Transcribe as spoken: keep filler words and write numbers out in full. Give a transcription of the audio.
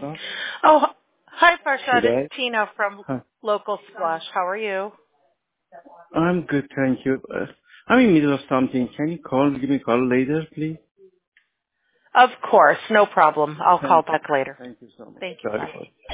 up? Oh, h- hi, Farshad. Should I? It's Tina from Huh. Local Splash. How are you? I'm good, thank you. Uh, I'm in the middle of something. Can you call, give me a call later, please? Of course. No problem. I'll call Thank you. back later. Thank you so much. Thank you. Sorry Bye. for